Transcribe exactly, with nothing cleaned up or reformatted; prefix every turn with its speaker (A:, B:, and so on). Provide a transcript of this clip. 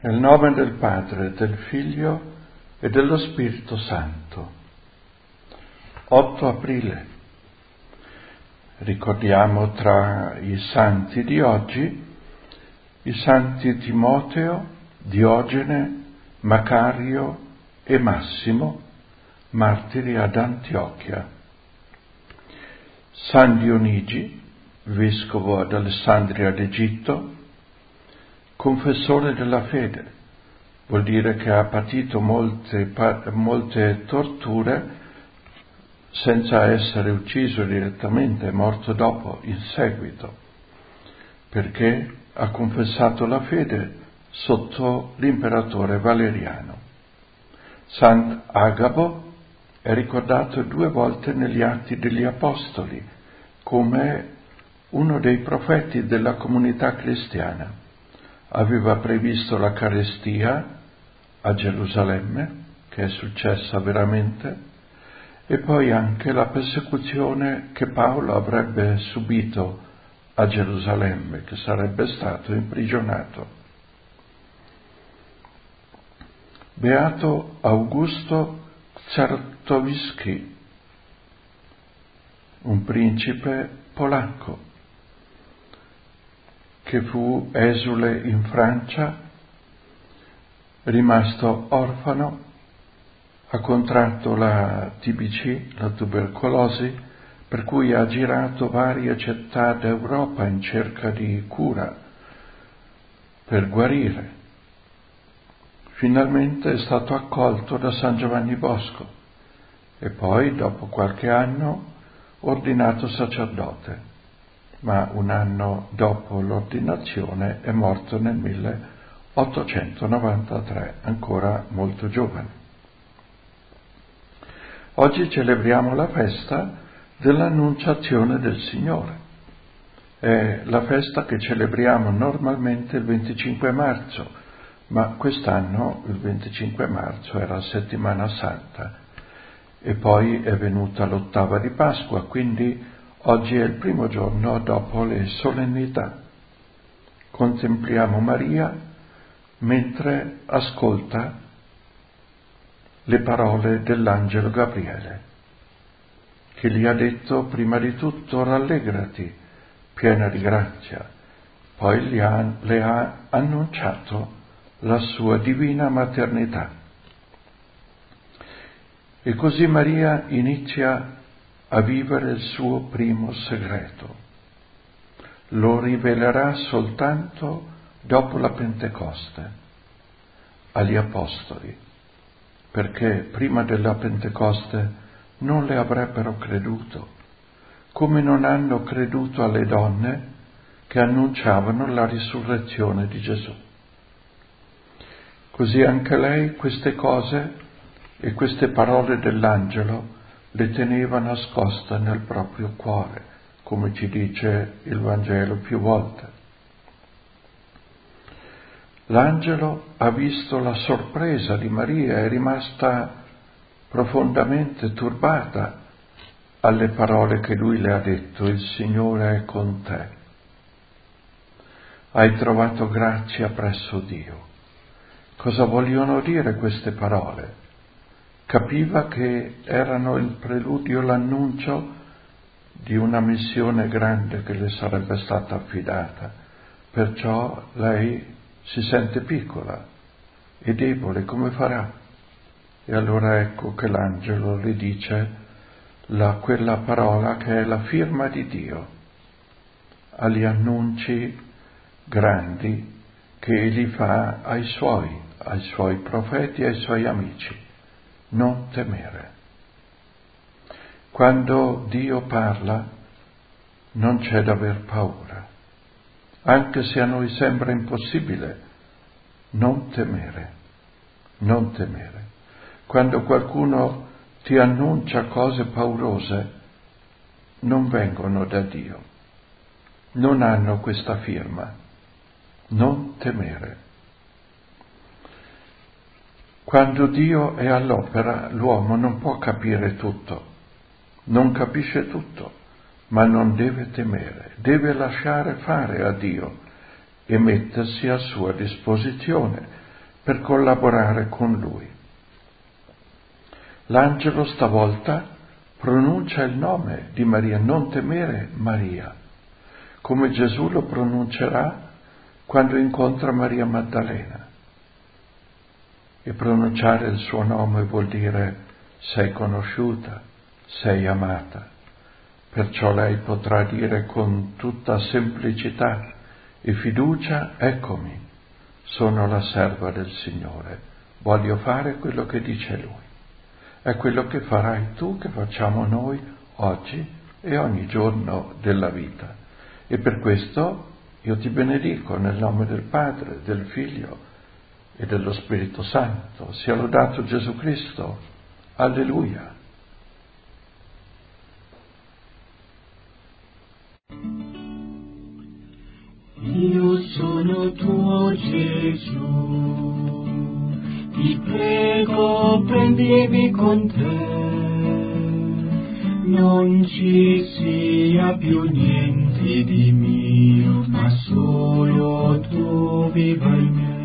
A: Nel nome del Padre, del Figlio e dello Spirito Santo. otto aprile. Ricordiamo tra i santi di oggi i santi Timoteo, Diogene, Macario e Massimo, martiri ad Antiochia. San Dionigi, vescovo ad Alessandria d'Egitto, confessore della fede, vuol dire che ha patito molte, molte torture senza essere ucciso direttamente, è morto dopo, in seguito, perché ha confessato la fede sotto l'imperatore Valeriano. Sant'Agabo è ricordato due volte negli Atti degli Apostoli come uno dei profeti della comunità cristiana. Aveva previsto la carestia a Gerusalemme, che è successa veramente, e poi anche la persecuzione che Paolo avrebbe subito a Gerusalemme, che sarebbe stato imprigionato. Beato Augusto Czartoryski, un principe polacco, che fu esule in Francia, rimasto orfano, ha contratto la T B C, la tubercolosi, per cui ha girato varie città d'Europa in cerca di cura per guarire. Finalmente è stato accolto da San Giovanni Bosco e poi, dopo qualche anno, ordinato sacerdote. Ma un anno dopo l'ordinazione è morto nel milleottocentonovantatré, ancora molto giovane. Oggi celebriamo la festa dell'Annunciazione del Signore. È la festa che celebriamo normalmente il venticinque marzo, ma quest'anno il venticinque marzo era settimana santa e poi è venuta l'ottava di Pasqua, quindi oggi è il primo giorno dopo le solennità. Contempliamo Maria mentre ascolta le parole dell'angelo Gabriele, che gli ha detto prima di tutto rallegrati, piena di grazia, poi gli ha, le ha annunciato la sua divina maternità. E così Maria inizia a vivere il suo primo segreto. Lo rivelerà soltanto dopo la Pentecoste agli Apostoli, perché prima della Pentecoste non le avrebbero creduto, come non hanno creduto alle donne che annunciavano la risurrezione di Gesù. Così anche lei queste cose e queste parole dell'angelo le teneva nascoste nel proprio cuore, come ci dice il Vangelo più volte. L'angelo ha visto la sorpresa di Maria, è rimasta profondamente turbata alle parole che lui le ha detto: il Signore è con te, hai trovato grazia presso Dio. Cosa vogliono dire queste parole? Capiva che erano il preludio, l'annuncio di una missione grande che le sarebbe stata affidata, perciò lei si sente piccola e debole, come farà? E allora ecco che l'angelo le dice la, quella parola che è la firma di Dio agli annunci grandi che egli fa ai suoi, ai suoi profeti e ai suoi amici. Non temere. Quando Dio parla non c'è da aver paura, anche se a noi sembra impossibile. Non temere, non temere. Quando qualcuno ti annuncia cose paurose, non vengono da Dio, non hanno questa firma. Non temere. Quando Dio è all'opera, l'uomo non può capire tutto, non capisce tutto, ma non deve temere, deve lasciare fare a Dio e mettersi a sua disposizione, per collaborare con Lui. L'angelo stavolta pronuncia il nome di Maria, non temere Maria, come Gesù lo pronuncerà quando incontra Maria Maddalena. E pronunciare il suo nome vuol dire sei conosciuta, sei amata. Perciò lei potrà dire con tutta semplicità e fiducia: eccomi, sono la serva del Signore, voglio fare quello che dice Lui. È quello che farai tu, che facciamo noi oggi e ogni giorno della vita. E per questo io ti benedico nel nome del Padre, del Figlio e dello Spirito Santo. Sia lodato Gesù Cristo. Alleluia.
B: Io sono tuo Gesù, ti prego prendimi con te, non ci sia più niente di mio, ma solo tu viva in me.